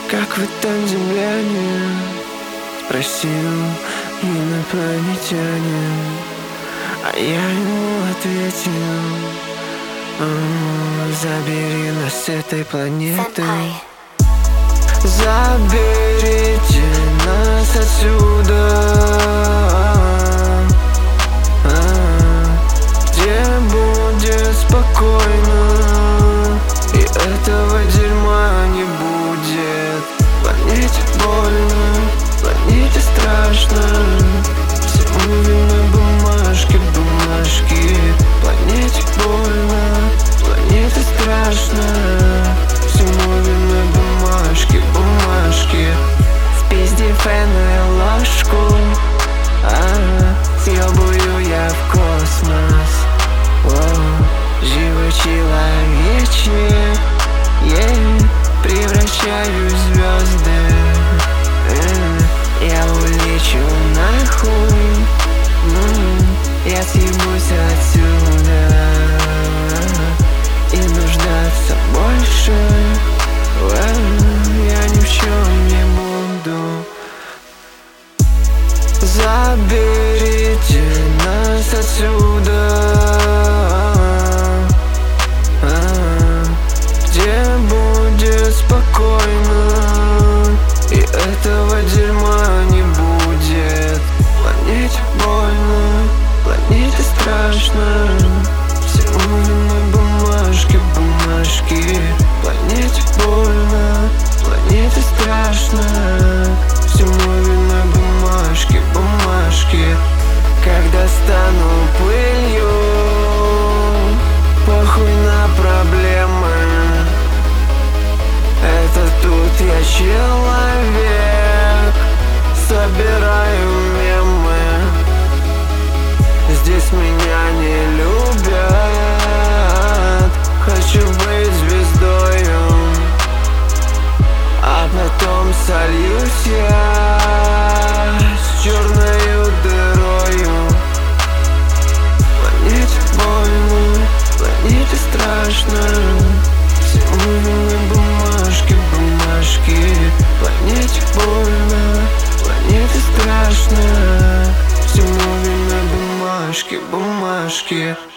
Как вы там, земляне? Спросил инопланетянин, а я ему ответил: забери нас с этой планеты. Заберите нас отсюда, где будет спокойно, и этого дерьма не будет. Планете больно, планете страшно, всему виной бумажки, бумажки. Планете больно, планете страшно, всему виной бумажки, бумажки. Спизди фен и ложку, съебую я в космос. Живой человечек, превращаюсь в звезды. Я улечу нахуй, я съебусь отсюда и нуждаться больше я ни в чем не буду. Заберите нас отсюда, где будет спокойно, и этого дерьма не будет. Планете больно, планете страшно, всему виной бумажки, бумажки. Планете больно, планете страшно, всему виной бумажки, бумажки. Когда стану пылью, похуй на проблемы. Это тут я человек, собираю мемы. Здесь меня не любят, хочу быть звездою, а потом сольюсь я с черною дырою. Планете больно, планете страшно, всему виной бумажки, бумажки. Планете больно, планете страшно, всему виной бумажки, бумажки.